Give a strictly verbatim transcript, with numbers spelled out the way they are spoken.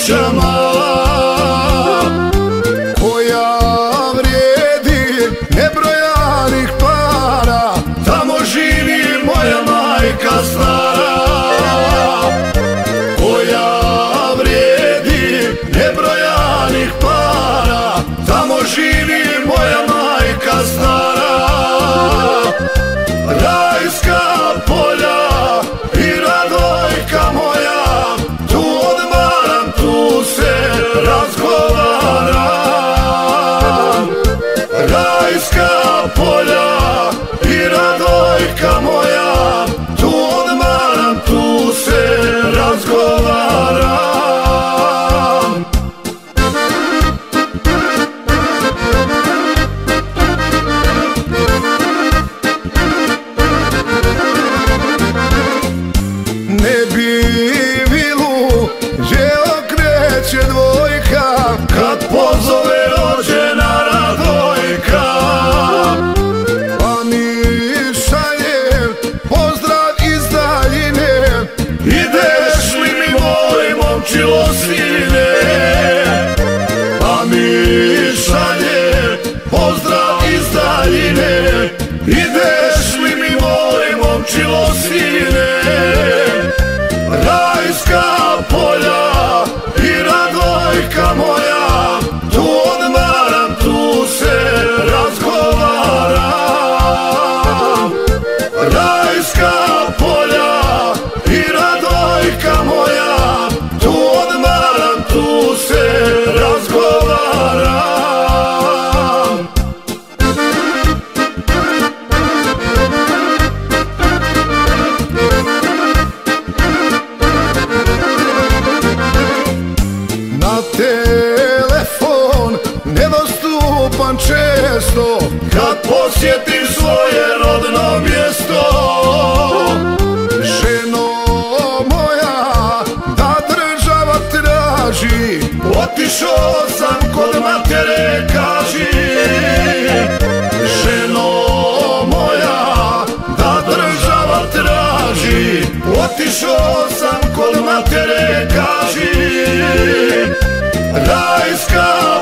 noćama, koja vrijedi nebrojanih para. Tamo živi moja majka stara, koja vrijedi nebrojanih para. Tamo živi moja majka stara. Rajska polja i Radojka moja, tu odmaram, tu se razgovaram. Rajska polja i Radojka moja, tu odmaram, tu se razgovaram. Ne bi vilu gdje okreće dvojka, kad pozove rođena Radojka. Pa mi šaljem pozdrav iz daljine, ideš li mi moj momčilo sine? Pa mi šaljem pozdrav iz daljine, ideš li mi moj momčilo sine? Rajska polja i Radojka moja, tu odmaram, tu se razgovaram. Rajska polja i Radojka moja, tu odmaram, tu se razgovaram. Na telefon nedostupan često, kad posjetim svoje rodno mjesto. Ženo moja, da država traži, otišao sam kod matere, kaži. Ženo moja, da država traži, otišao sam kod matere, kaži. Rajska